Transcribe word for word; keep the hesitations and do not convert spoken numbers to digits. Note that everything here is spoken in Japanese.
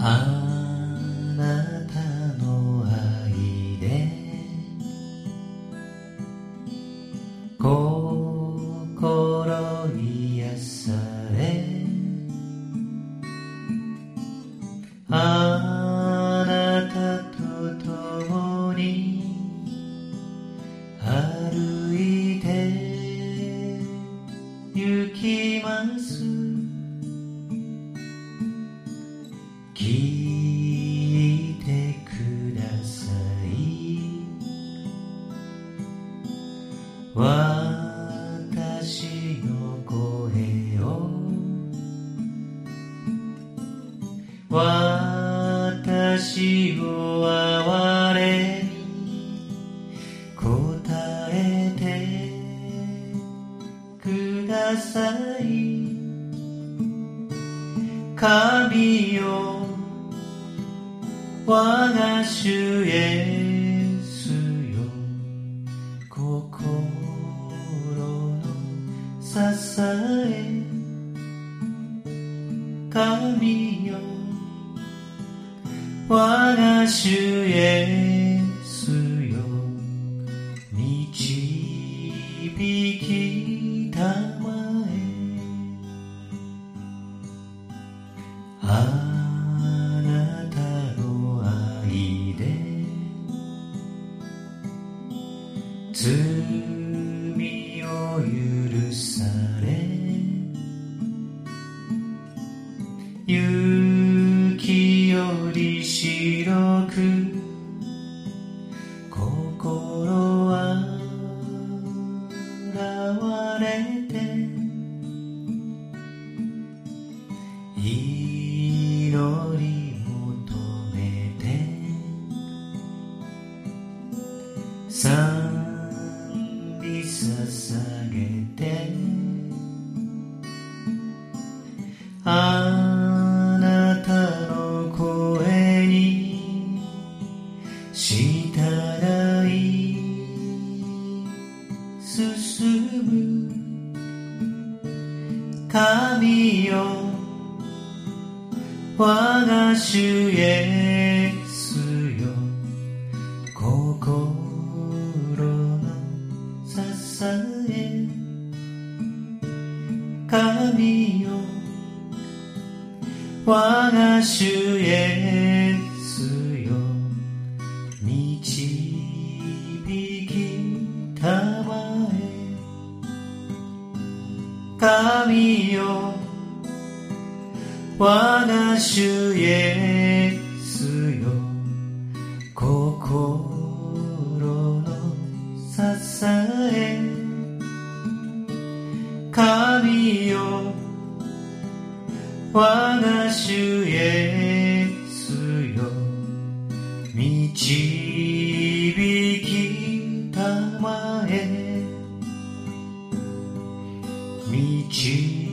あなたの愛で心癒され、あなたと共に歩いて行きます。聞いてください。私の声を、私を憐れみ答えてください。神よ、我が主イエスよ、心の支え。神よ、我が主イエスよ、導きたまえ。あなたの愛で罪を許され、雪より白く心は洗われて、祈り求めて賛美捧げて、あなたの声に従い進む。神よ、我が主イエスよ、心の支え。神よ、我が主イエスよ、導きたまえ。神よ、我が主イエスよ、心の支え。神よ、我が主イエスよ、導きたまえ。導